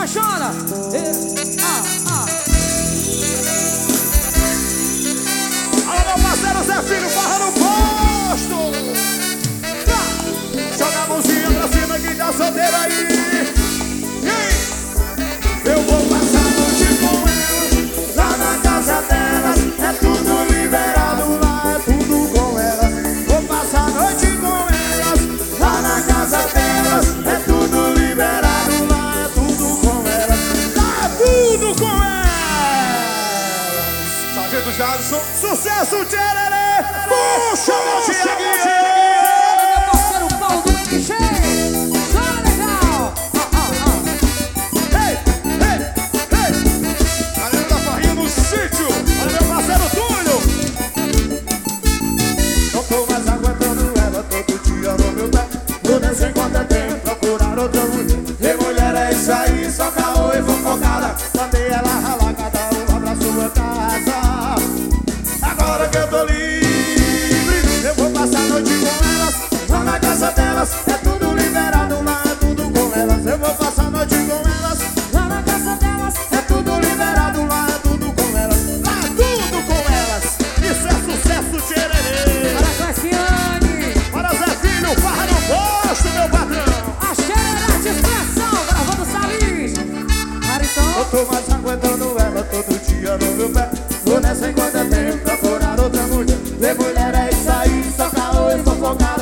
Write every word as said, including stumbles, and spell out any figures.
apaixona. E, ah, ah. Alô, meu parceiro Zé Filho, barra no posto. Joga a mãozinha pra cima, quem tá solteiro aí. E aí? Eu vou passar a noite com elas, lá na casa delas. É tudo liberado lá, é tudo com elas. Vou passar a noite com elas, lá na casa delas. É tudo liberado lá, é tudo com elas. Lá é tudo com elas. Sargento Jadson, sucesso, tchererê. Puxa, meu Tiaguinho. Só caô e fofocada, mandei ela ralar, cada uma pra sua casa. Agora que eu tô livre, eu vou passar a noite com elas, lá na casa delas. É tudo liberado lá, é tudo com elas. Eu vou passar a noite com elas, lá na casa delas. É tudo liberado lá, é tudo com elas. Lá é tudo com elas. Isso é sucesso, tchererê. Para Cassiane, para Zé Filho, barra no posto, meu patrão. a Xererate Expressão, gravando Salis. Eu tô mais aguentando ela todo dia no meu pé. Vou nessa enquanto é tempo, procurar outra mulher. Ver mulher é isso aí, só caô e fofocar.